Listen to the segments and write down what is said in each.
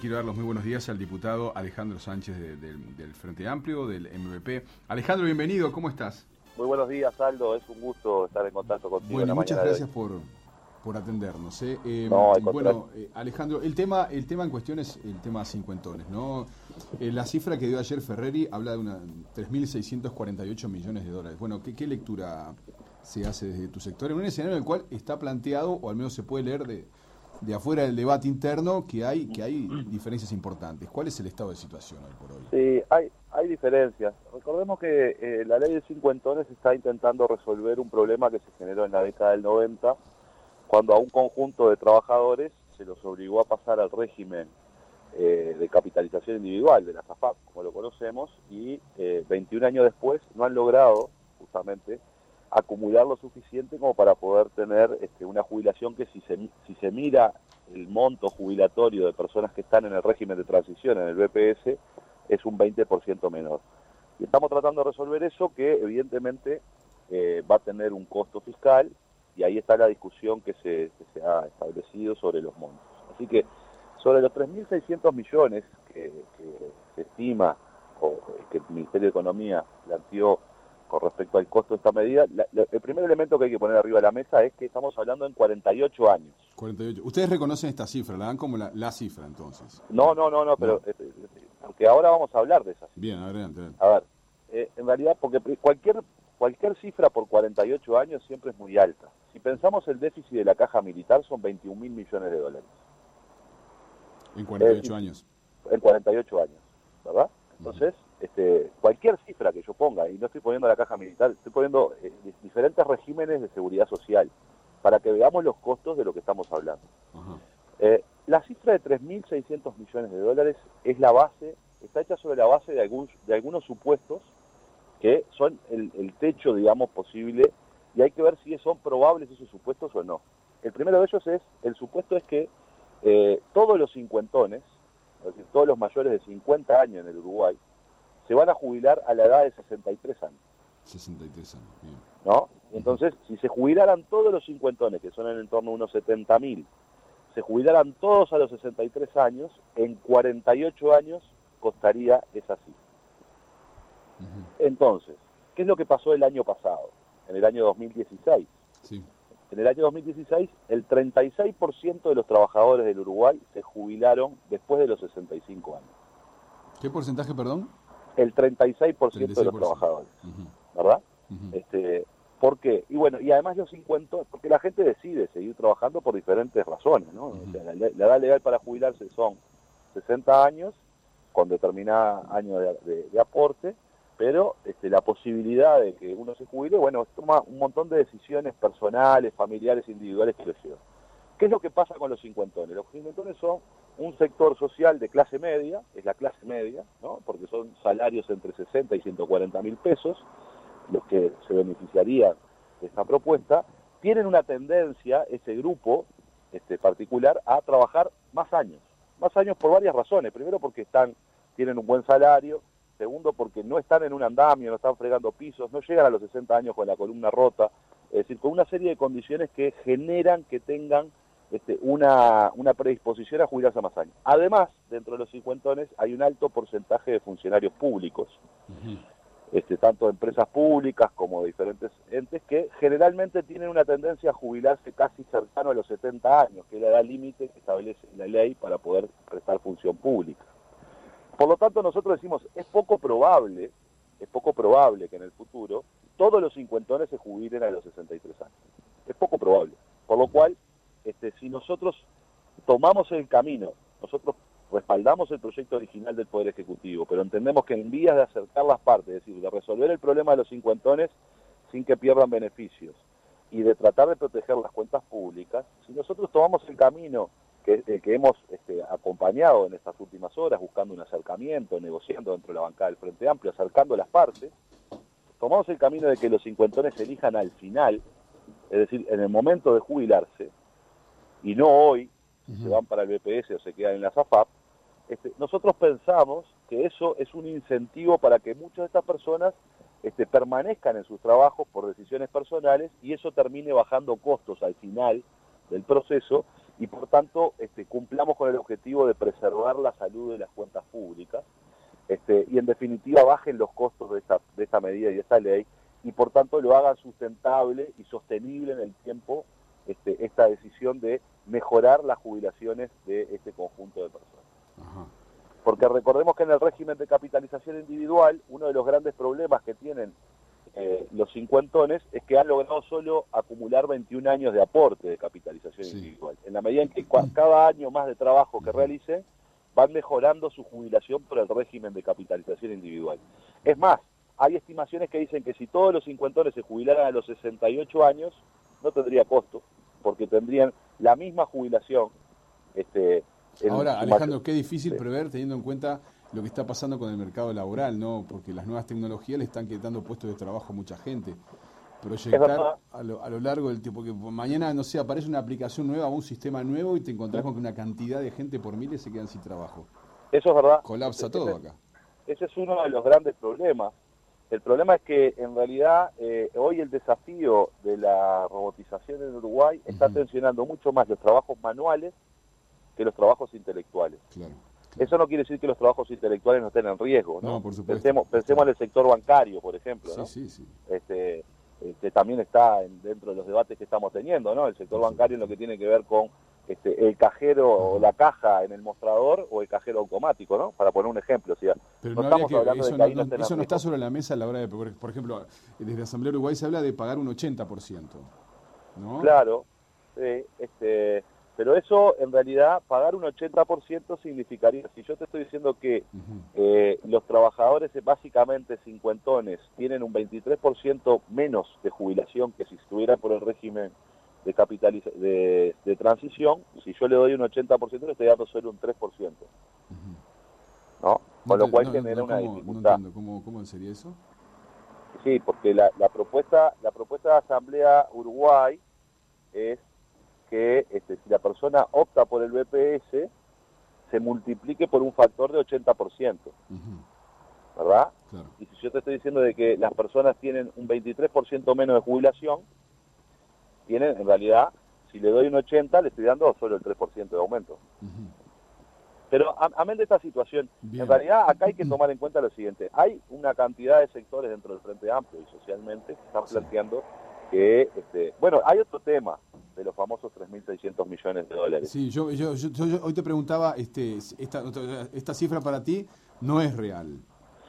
quiero dar los muy buenos días al diputado Alejandro Sánchez del Frente Amplio, del MVP. Alejandro, bienvenido, ¿cómo estás? Muy buenos días, Aldo. Es un gusto estar en contacto contigo. Bueno, muchas gracias por atendernos. No, bueno, Alejandro, el tema en cuestión es el tema cincuentones, ¿no? La cifra que dio ayer Ferreri habla de 3.648 millones de dólares. Bueno, ¿qué lectura se hace desde tu sector? En un escenario en el cual está planteado, o al menos se puede leer de afuera del debate interno, que hay diferencias importantes. ¿Cuál es el estado de situación hoy por hoy? Sí, hay diferencias. Recordemos que la ley de cincuentones está intentando resolver un problema que se generó en la década del 90, cuando a un conjunto de trabajadores se los obligó a pasar al régimen de capitalización individual de la SAFAP, como lo conocemos, y 21 años después no han logrado justamente acumular lo suficiente como para poder tener una jubilación que si se mira el monto jubilatorio de personas que están en el régimen de transición, en el BPS, es un 20% menor. Y estamos tratando de resolver eso, que evidentemente va a tener un costo fiscal, y ahí está la discusión que se ha establecido sobre los montos. Así que sobre los 3.600 millones que se estima, o que el Ministerio de Economía planteó con respecto al costo de esta medida, el primer elemento que hay que poner arriba de la mesa es que estamos hablando en 48 años. 48. Ustedes reconocen esta cifra, la dan como la cifra entonces. No, pero porque ahora vamos a hablar de esa cifra. Bien, adelante. A ver, en realidad, porque cualquier cifra por 48 años siempre es muy alta. Si pensamos el déficit de la caja militar son 21.000 millones de dólares. En 48 años. En 48 años, ¿verdad? Entonces, cualquier cifra que yo ponga, y no estoy poniendo la caja militar, estoy poniendo diferentes regímenes de seguridad social, para que veamos los costos de lo que estamos hablando. La cifra de 3.600 millones de dólares es la base, está hecha sobre la base de algunos supuestos que son el techo, digamos, posible, y hay que ver si son probables esos supuestos o no. El primero de ellos el supuesto es que todos los cincuentones, es decir, todos los mayores de 50 años en el Uruguay, se van a jubilar a la edad de 63 años. 63 años, bien. ¿No? Entonces, si se jubilaran todos los cincuentones, que son en torno a unos 70.000, se jubilaran todos a los 63 años, en 48 años costaría esa cifra. Entonces, ¿qué es lo que pasó el año pasado? En el año 2016. Sí. En el año 2016, el 36% de los trabajadores del Uruguay se jubilaron después de los 65 años. ¿Qué porcentaje, perdón? El 36% de los trabajadores, ¿verdad? ¿Por qué? Y bueno, y además los 50, porque la gente decide seguir trabajando por diferentes razones, ¿no? O sea, la edad legal para jubilarse son 60 años, con determinada año de aporte, pero la posibilidad de que uno se jubile, bueno, toma un montón de decisiones personales, familiares, individuales que lo llevan. ¿Qué es lo que pasa con los cincuentones? Los cincuentones son un sector social de clase media, es la clase media, ¿no? Porque son salarios entre 60 y 140 mil pesos, los que se beneficiarían de esta propuesta. Tienen una tendencia, ese grupo particular, a trabajar más años por varias razones. Primero, porque tienen un buen salario. Segundo, porque no están en un andamio, no están fregando pisos, no llegan a los 60 años con la columna rota. Es decir, con una serie de condiciones que generan que tengan una predisposición a jubilarse más años. Además, dentro de los cincuentones hay un alto porcentaje de funcionarios públicos, tanto de empresas públicas como de diferentes entes, que generalmente tienen una tendencia a jubilarse casi cercano a los 70 años, que es la edad límite que establece la ley para poder prestar función pública. Por lo tanto, nosotros decimos, es poco probable que en el futuro todos los cincuentones se jubilen a los 63 años. Es poco probable. Por lo cual, si nosotros tomamos el camino, nosotros respaldamos el proyecto original del Poder Ejecutivo, pero entendemos que en vías de acercar las partes, es decir, de resolver el problema de los cincuentones sin que pierdan beneficios y de tratar de proteger las cuentas públicas, si nosotros tomamos el camino que hemos acompañado en estas últimas horas, buscando un acercamiento, negociando dentro de la bancada del Frente Amplio, acercando las partes, tomamos el camino de que los cincuentones se elijan al final, es decir, en el momento de jubilarse, y no hoy, si se van para el BPS o se quedan en la SAFAP. Nosotros pensamos que eso es un incentivo para que muchas de estas personas permanezcan en sus trabajos por decisiones personales, y eso termine bajando costos al final del proceso, y por tanto cumplamos con el objetivo de preservar la salud de las cuentas públicas, y en definitiva bajen los costos de esta medida y de esta ley, y por tanto lo hagan sustentable y sostenible en el tiempo esta decisión de mejorar las jubilaciones de este conjunto de personas. Ajá. Porque recordemos que en el régimen de capitalización individual, uno de los grandes problemas que tienen los cincuentones es que han logrado solo acumular 21 años de aporte de capitalización individual. En la medida en que cada año más de trabajo que realicen, van mejorando su jubilación por el régimen de capitalización individual. Es más, hay estimaciones que dicen que si todos los cincuentones se jubilaran a los 68 años, no tendría costo, porque tendrían la misma jubilación. Ahora, Alejandro, qué difícil prever teniendo en cuenta lo que está pasando con el mercado laboral, ¿no? Porque las nuevas tecnologías le están quitando puestos de trabajo a mucha gente. Proyectar a lo largo del tiempo, porque mañana, no sé, aparece una aplicación nueva o un sistema nuevo y te encontrás con que una cantidad de gente por miles se quedan sin trabajo. Eso es verdad. Colapsa todo acá. Ese es uno de los grandes problemas. El problema es que en realidad hoy el desafío de la robotización en Uruguay está tensionando mucho más los trabajos manuales que los trabajos intelectuales. Claro. Eso no quiere decir que los trabajos intelectuales no estén en riesgo, ¿no? No, por supuesto. Pensemos en el sector bancario, por ejemplo, ¿no? Sí, sí. Que también está dentro de los debates que estamos teniendo, ¿no? El sector bancario en lo que tiene que ver con el cajero o la caja en el mostrador o el cajero automático, ¿no? Para poner un ejemplo. O sea, pero no estamos hablando de que ahí eso no está sobre la mesa a la hora de, por ejemplo, desde Asamblea Uruguay se habla de pagar un 80%, ¿no? Claro, pero eso en realidad, pagar un 80% significaría, si yo te estoy diciendo que los trabajadores básicamente cincuentones tienen un 23% menos de jubilación que si estuvieran por el régimen de transición, si yo le doy un 80% le estoy dando solo un 3%. ¿No? Con lo cual genera una dificultad. No entiendo, ¿cómo sería eso? Sí, porque la propuesta de Asamblea Uruguay es que si la persona opta por el BPS, se multiplique por un factor de 80%, ¿verdad? Claro. Y si yo te estoy diciendo de que las personas tienen un 23% menos de jubilación, tienen, en realidad, si le doy un 80, le estoy dando solo el 3% de aumento. Pero, amén de esta situación, en realidad acá hay que tomar en cuenta lo siguiente. Hay una cantidad de sectores dentro del Frente Amplio y socialmente que están planteando que, bueno, hay otro tema de los famosos 3.600 millones de dólares. Sí, yo hoy te preguntaba, esta cifra para ti no es real,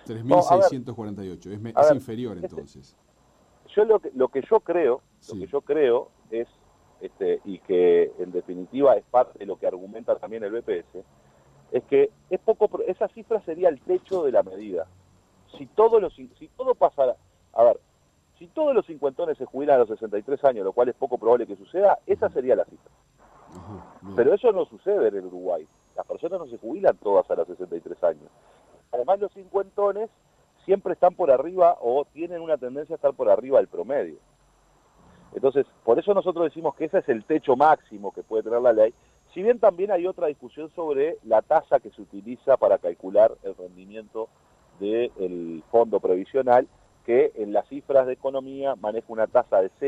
3.648, es inferior entonces. Yo lo que yo creo es, y que en definitiva es parte de lo que argumenta también el BPS, es que esa cifra sería el techo de la medida. Si todo pasara, si todos los cincuentones se jubilan a los 63 años, lo cual es poco probable que suceda, esa sería la cifra. Pero eso no sucede en el Uruguay. Las personas no se jubilan todas a los 63 años. Además, los cincuentones siempre están por arriba o tienen una tendencia a estar por arriba del promedio. Entonces, por eso nosotros decimos que ese es el techo máximo que puede tener la ley, si bien también hay otra discusión sobre la tasa que se utiliza para calcular el rendimiento del fondo previsional, que en las cifras de economía maneja una tasa de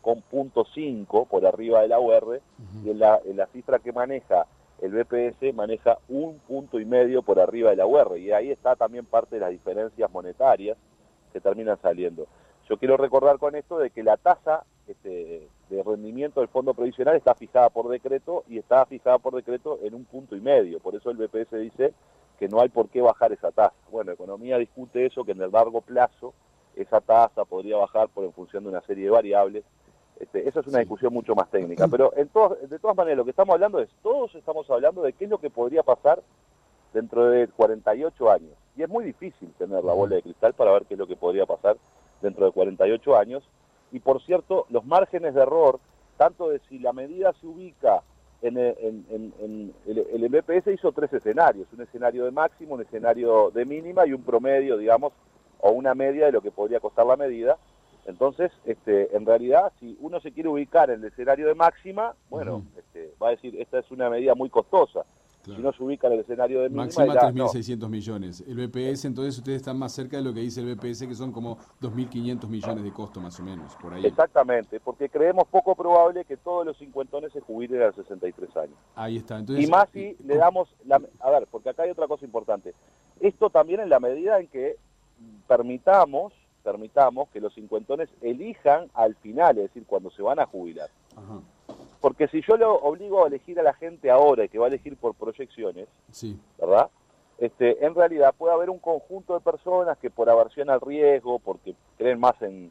0,5 por arriba de la UR, y en la cifra que maneja el BPS maneja 1,5 puntos por arriba de la UR, y ahí está también parte de las diferencias monetarias que terminan saliendo. Yo quiero recordar con esto de que la tasa de rendimiento del fondo previsional está fijada por decreto, y está fijada por decreto en 1,5 puntos, por eso el BPS dice que no hay por qué bajar esa tasa. Bueno, economía discute eso, que en el largo plazo esa tasa podría bajar en función de una serie de variables. Esa es una discusión mucho más técnica, pero de todas maneras lo que estamos hablando todos estamos hablando de qué es lo que podría pasar dentro de 48 años, y es muy difícil tener la bola de cristal para ver qué es lo que podría pasar dentro de 48 años, y por cierto, los márgenes de error, tanto de si la medida se ubica el BPS hizo 3 escenarios, un escenario de máximo, un escenario de mínima y un promedio, digamos, o una media de lo que podría costar la medida. Entonces, en realidad, si uno se quiere ubicar en el escenario de máxima, bueno, va a decir, esta es una medida muy costosa. Si no se ubica en el escenario de mínima... Máxima 3.600 millones. El BPS, entonces ustedes están más cerca de lo que dice el BPS, que son como 2.500 millones de costo más o menos, por ahí. Exactamente, porque creemos poco probable que todos los cincuentones se jubilen a los 63 años. Ahí está. Entonces, y más si le damos... A ver, porque acá hay otra cosa importante. Esto también en la medida en que permitamos que los cincuentones elijan al final, es decir, cuando se van a jubilar. Ajá. Porque si yo lo obligo a elegir a la gente ahora y que va a elegir por proyecciones, sí, ¿verdad? En realidad puede haber un conjunto de personas que por aversión al riesgo, porque creen más en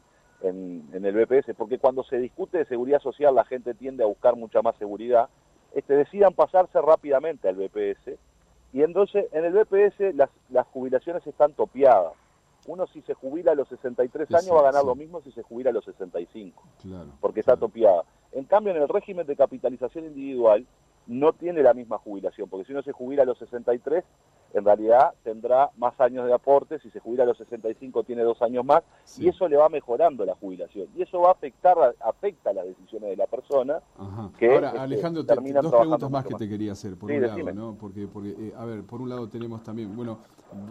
el BPS, porque cuando se discute de seguridad social la gente tiende a buscar mucha más seguridad, decidan pasarse rápidamente al BPS, y entonces en el BPS las jubilaciones están topeadas. Uno si se jubila a los 63 años va a ganar lo mismo si se jubila a los 65, claro, porque está topeada. En cambio, en el régimen de capitalización individual no tiene la misma jubilación, porque si uno se jubila a los 63, en realidad tendrá más años de aporte, si se jubila a los 65 tiene 2 años más, y eso le va mejorando la jubilación. Y eso va a afecta las decisiones de la persona. Que, ahora, Alejandro, dos preguntas más que te quería hacer, por un lado, ¿no? Porque a ver, por un lado tenemos también, bueno,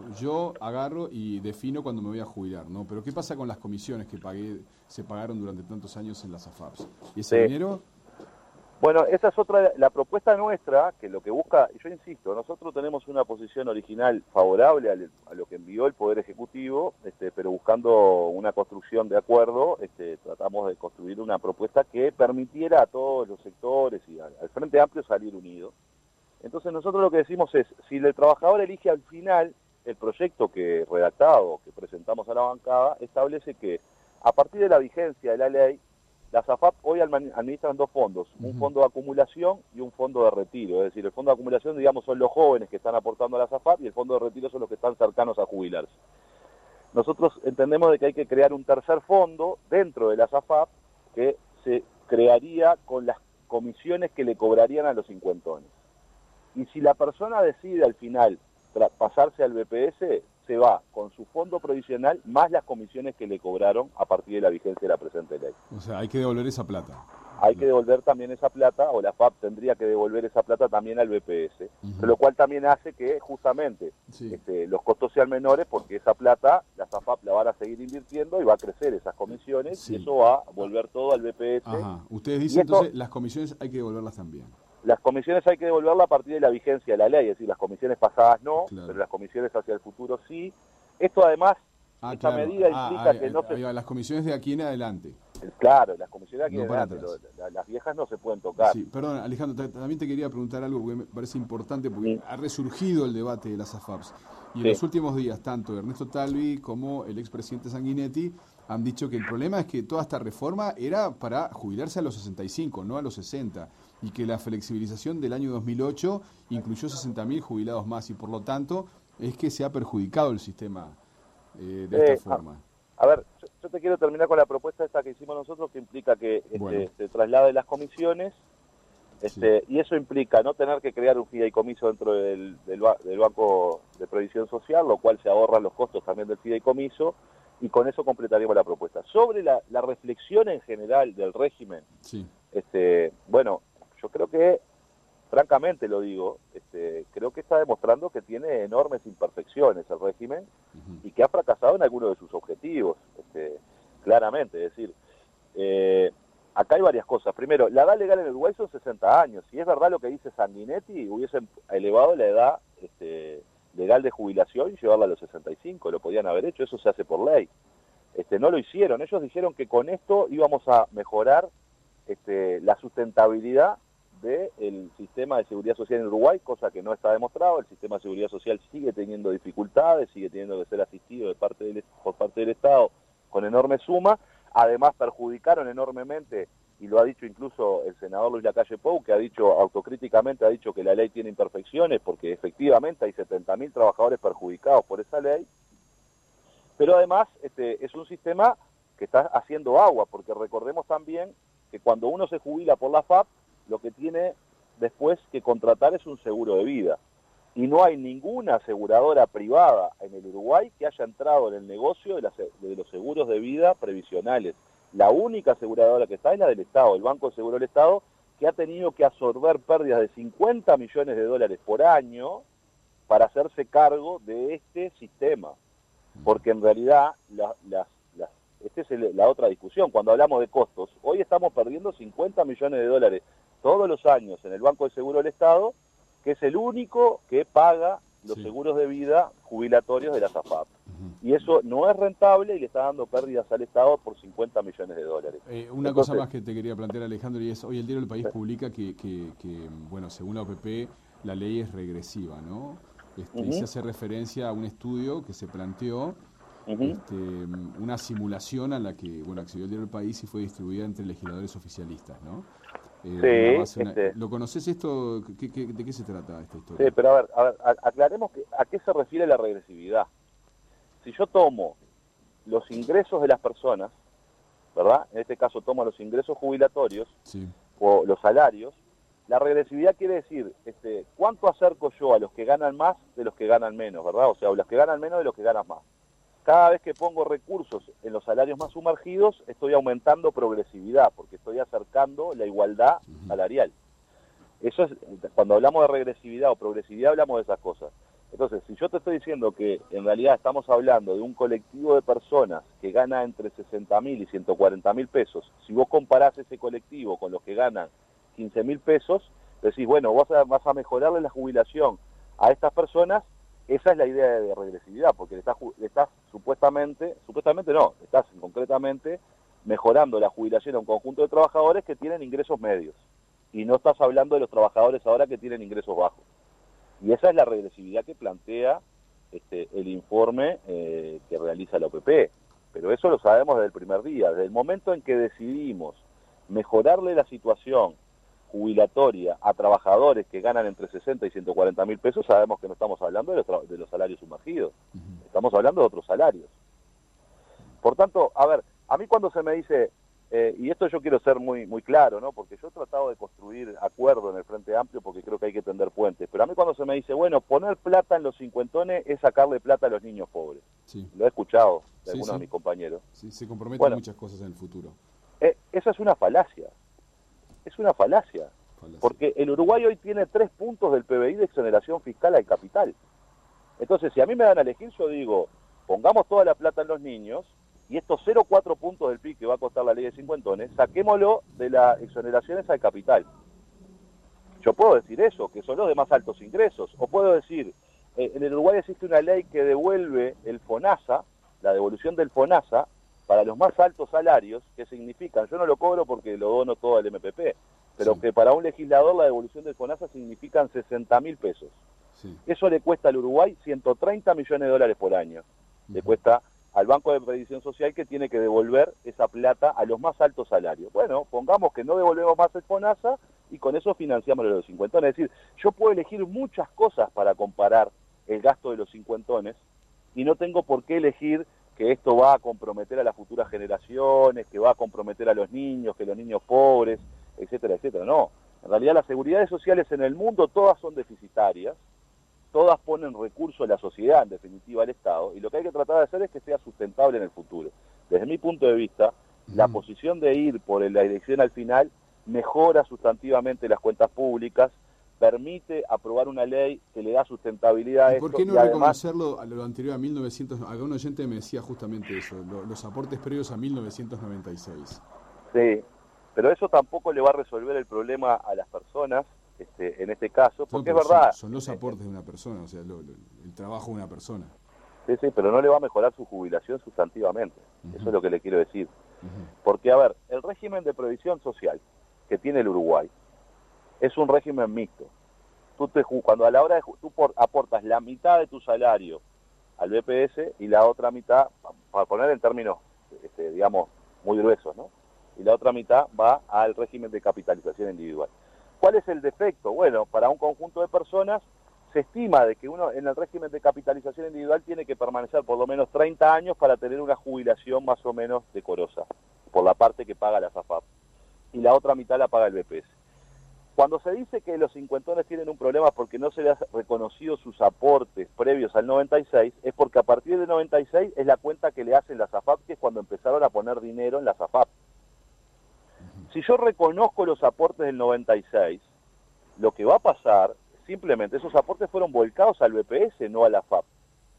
yo agarro y defino cuando me voy a jubilar, ¿no? Pero ¿qué pasa con las comisiones que se pagaron durante tantos años en las AFAPs? ¿Y ese dinero? Bueno, esa es otra, la propuesta nuestra, que lo que busca, yo insisto, nosotros tenemos una posición original favorable a lo que envió el Poder Ejecutivo, pero buscando una construcción de acuerdo, tratamos de construir una propuesta que permitiera a todos los sectores y al Frente Amplio salir unidos. Entonces nosotros lo que decimos es, si el trabajador elige al final el proyecto que presentamos a la bancada, establece que a partir de la vigencia de la ley, las AFAP hoy administran 2 fondos, un fondo de acumulación y un fondo de retiro. Es decir, el fondo de acumulación, digamos, son los jóvenes que están aportando a las AFAP y el fondo de retiro son los que están cercanos a jubilarse. Nosotros entendemos de que hay que crear un tercer fondo dentro de las AFAP que se crearía con las comisiones que le cobrarían a los cincuentones. Y si la persona decide al final pasarse al BPS, se va con su fondo provisional más las comisiones que le cobraron a partir de la vigencia de la presente ley. O sea, hay que devolver esa plata. Hay que devolver también esa plata, o la FAP tendría que devolver esa plata también al BPS, lo cual también hace que justamente los costos sean menores, porque esa plata las AFAP la van a seguir invirtiendo y va a crecer esas comisiones, y eso va a volver todo al BPS. Ajá. Ustedes dicen entonces las comisiones hay que devolverlas también. Las comisiones hay que devolverlas a partir de la vigencia de la ley, es decir, las comisiones pasadas no, pero las comisiones hacia el futuro sí. Esto además, esta medida implica que no se... Las comisiones de aquí en adelante. Claro, las comisiones de aquí en adelante, las viejas no se pueden tocar. Sí, perdón, Alejandro, también te quería preguntar algo que me parece importante, porque ha resurgido el debate de las AFAPs. Y en los últimos días, tanto Ernesto Talvi como el expresidente Sanguinetti han dicho que el problema es que toda esta reforma era para jubilarse a los 65, no a los 60, y que la flexibilización del año 2008 incluyó 60.000 jubilados más, y por lo tanto es que se ha perjudicado el sistema de esta forma. A ver, yo te quiero terminar con la propuesta esta que hicimos nosotros, que implica que se trasladen las comisiones, y eso implica no tener que crear un fideicomiso dentro del Banco de Previsión Social, lo cual se ahorran los costos también del fideicomiso, y con eso completaríamos la propuesta. Sobre la reflexión en general del régimen, bueno, yo creo que, francamente lo digo, creo que está demostrando que tiene enormes imperfecciones el régimen y que ha fracasado en algunos de sus objetivos, claramente. Es decir, acá hay varias cosas. Primero, la edad legal en Uruguay son 60 años. Si es verdad lo que dice Sanguinetti, hubiesen elevado la edad legal de jubilación y llevarla a los 65. Lo podían haber hecho, eso se hace por ley. No lo hicieron. Ellos dijeron que con esto íbamos a mejorar la sustentabilidad del sistema de seguridad social en Uruguay, cosa que no está demostrado. El sistema de seguridad social sigue teniendo dificultades, sigue teniendo que ser asistido por parte del Estado con enorme suma. Además perjudicaron enormemente, y lo ha dicho incluso el senador Luis Lacalle Pou, que ha dicho autocríticamente, ha dicho que la ley tiene imperfecciones, porque efectivamente hay 70.000 trabajadores perjudicados por esa ley. Pero además es un sistema que está haciendo agua, porque recordemos también que cuando uno se jubila por la FAP, lo que tiene después que contratar es un seguro de vida. Y no hay ninguna aseguradora privada en el Uruguay que haya entrado en el negocio de los seguros de vida previsionales. La única aseguradora que está es la del Estado, el Banco de Seguro del Estado, que ha tenido que absorber pérdidas de 50 millones de dólares por año para hacerse cargo de este sistema. Porque en realidad, esta es la otra discusión. Cuando hablamos de costos, hoy estamos perdiendo 50 millones de dólares todos los años en el Banco de Seguro del Estado, que es el único que paga los seguros de vida jubilatorios de la AFAP. Y eso no es rentable y le está dando pérdidas al Estado por 50 millones de dólares. Una cosa más que te quería plantear, Alejandro, y es, hoy el diario El País publica que bueno, según la OPP, la ley es regresiva, ¿no? Y se hace referencia a un estudio que se planteó, una simulación a la que, bueno, accedió el diario El País y fue distribuida entre legisladores oficialistas, ¿no? ¿Lo conoces esto? ¿De qué se trata esta historia? Sí, pero a ver, aclaremos a qué se refiere la regresividad. Si yo tomo los ingresos de las personas, ¿verdad? En este caso tomo los ingresos jubilatorios o los salarios, la regresividad quiere decir cuánto acerco yo a los que ganan más de los que ganan menos, ¿verdad? O sea, los que ganan menos de los que ganan más. Cada vez que pongo recursos en los salarios más sumergidos, estoy aumentando progresividad, porque estoy acercando la igualdad salarial. Eso es, cuando hablamos de regresividad o progresividad, hablamos de esas cosas. Entonces, si yo te estoy diciendo que en realidad estamos hablando de un colectivo de personas que gana entre 60.000 y 140.000 pesos, si vos comparás ese colectivo con los que ganan 15.000 pesos, decís, bueno, vas a mejorarle la jubilación a estas personas. Esa es la idea de regresividad, porque le estás estás concretamente mejorando la jubilación a un conjunto de trabajadores que tienen ingresos medios. Y no estás hablando de los trabajadores ahora que tienen ingresos bajos. Y esa es la regresividad que plantea el informe que realiza la OPP. Pero eso lo sabemos desde el primer día. Desde el momento en que decidimos mejorarle la situación jubilatoria a trabajadores que ganan entre 60 y 140.000 pesos, sabemos que no estamos hablando de los salarios sumergidos. Estamos hablando de otros salarios. Por tanto, a ver, a mí cuando se me dice, y esto yo quiero ser muy, muy claro, ¿no? Porque yo he tratado de construir acuerdo en el Frente Amplio porque creo que hay que tender puentes, pero a mí cuando se me dice, bueno, poner plata en los cincuentones es sacarle plata a los niños pobres. Lo he escuchado de algunos de mis compañeros. Sí, se comprometen muchas cosas en el futuro. Esa es una falacia. Es una falacia. Porque el Uruguay hoy tiene 3 puntos del PBI de exoneración fiscal al capital. Entonces, si a mí me dan a elegir, yo digo, pongamos toda la plata en los niños, y estos 0,4 puntos del PIB que va a costar la ley de cincuentones, saquémoslo de las exoneraciones al capital. Yo puedo decir eso, que son los de más altos ingresos, o puedo decir, en el Uruguay existe una ley que devuelve el FONASA, la devolución del FONASA, para los más altos salarios, que significan, yo no lo cobro porque lo dono todo al MPP, pero que para un legislador la devolución del FONASA significan 60.000 pesos. Eso le cuesta al Uruguay 130 millones de dólares por año. Le cuesta al Banco de Previsión Social, que tiene que devolver esa plata a los más altos salarios. Bueno, pongamos que no devolvemos más el FONASA y con eso financiamos los cincuentones. Es decir, yo puedo elegir muchas cosas para comparar el gasto de los cincuentones y no tengo por qué elegir que esto va a comprometer a las futuras generaciones, que va a comprometer a los niños, que los niños pobres, etcétera, etcétera. No, en realidad las seguridades sociales en el mundo todas son deficitarias, todas ponen recursos a la sociedad, en definitiva al Estado, y lo que hay que tratar de hacer es que sea sustentable en el futuro. Desde mi punto de vista, la posición de ir por la dirección al final mejora sustantivamente las cuentas públicas, permite aprobar una ley que le da sustentabilidad a esto. ¿Por qué no reconocerlo a lo anterior a 1900? Acá un oyente me decía justamente eso, los aportes previos a 1996. Sí, pero eso tampoco le va a resolver el problema a las personas, en este caso, porque es verdad. Son los aportes de una persona, o sea, el trabajo de una persona. Sí, pero no le va a mejorar su jubilación sustantivamente. Eso es lo que le quiero decir. Porque, a ver, el régimen de previsión social que tiene el Uruguay es un régimen mixto. Cuando a la hora de tú aportas la mitad de tu salario al BPS y la otra mitad, para poner en términos, digamos, muy gruesos, ¿no? Y la otra mitad va al régimen de capitalización individual. ¿Cuál es el defecto? Bueno, para un conjunto de personas se estima de que uno en el régimen de capitalización individual tiene que permanecer por lo menos 30 años para tener una jubilación más o menos decorosa, por la parte que paga la SAFAP. Y la otra mitad la paga el BPS. Cuando se dice que los cincuentones tienen un problema porque no se les ha reconocido sus aportes previos al 96, es porque a partir del 96 es la cuenta que le hacen las AFAP, que es cuando empezaron a poner dinero en las AFAP. Si yo reconozco los aportes del 96, lo que va a pasar, simplemente esos aportes fueron volcados al BPS, no a la AFAP.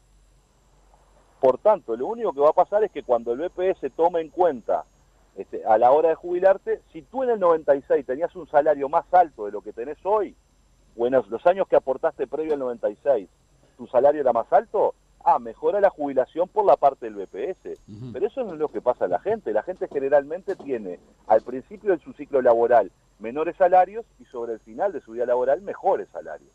Por tanto, lo único que va a pasar es que cuando el BPS tome en cuenta a la hora de jubilarte, si tú en el 96 tenías un salario más alto de lo que tenés hoy, o en los años que aportaste previo al 96, tu salario era más alto, mejora la jubilación por la parte del BPS. Pero eso no es lo que pasa a la gente. La gente generalmente tiene al principio de su ciclo laboral menores salarios y sobre el final de su vida laboral mejores salarios.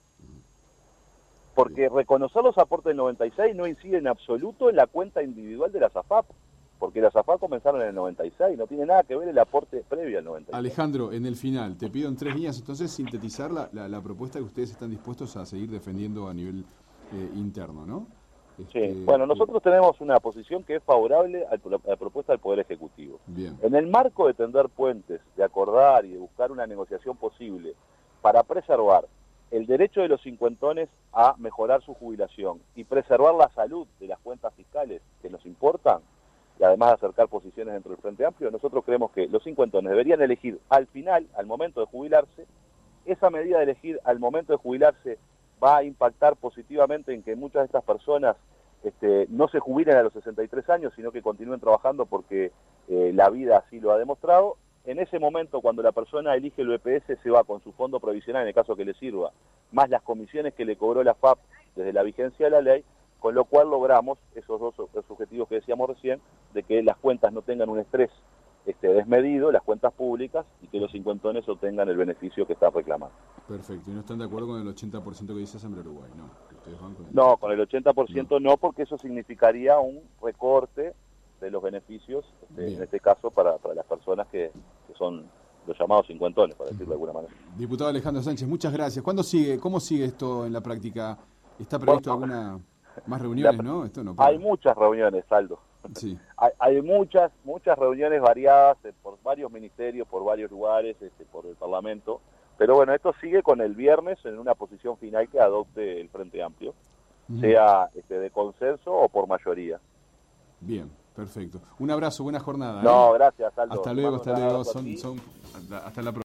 Porque reconocer los aportes del 96 no incide en absoluto en la cuenta individual de las AFAP, porque las AFAP comenzaron en el 96, no tiene nada que ver el aporte previo al 96. Alejandro, en el final, te pido en 3 líneas entonces sintetizar la propuesta que ustedes están dispuestos a seguir defendiendo a nivel interno, ¿no? Sí, bueno, nosotros tenemos una posición que es favorable a la propuesta del Poder Ejecutivo. Bien. En el marco de tender puentes, de acordar y de buscar una negociación posible para preservar el derecho de los cincuentones a mejorar su jubilación y preservar la salud de las cuentas fiscales que nos importan, y además de acercar posiciones dentro del Frente Amplio, nosotros creemos que los cincuentones deberían elegir al final, al momento de jubilarse. Esa medida de elegir al momento de jubilarse va a impactar positivamente en que muchas de estas personas no se jubilen a los 63 años, sino que continúen trabajando porque la vida así lo ha demostrado. En ese momento, cuando la persona elige el BPS, se va con su fondo provisional, en el caso que le sirva, más las comisiones que le cobró la FAP desde la vigencia de la ley, con lo cual logramos esos dos objetivos que decíamos recién, de que las cuentas no tengan un estrés desmedido, las cuentas públicas, y que los cincuentones obtengan el beneficio que están reclamando. Perfecto. ¿Y no están de acuerdo con el 80% que dice Asamblea Uruguay? No, ustedes van con el... No, con el 80% no, porque eso significaría un recorte de los beneficios, en este caso para las personas que son los llamados cincuentones, para decirlo de alguna manera. Diputado Alejandro Sánchez, muchas gracias. ¿Cómo sigue esto en la práctica? ¿Está previsto alguna más reuniones, no? Esto no para. Hay muchas reuniones, Aldo. Sí. Hay muchas reuniones variadas por varios ministerios, por varios lugares, por el Parlamento. Pero bueno, esto sigue con el viernes en una posición final que adopte el Frente Amplio, sea de consenso o por mayoría. Bien, perfecto. Un abrazo, buena jornada. No, gracias, Aldo. Hasta luego, hasta luego. Hasta la próxima.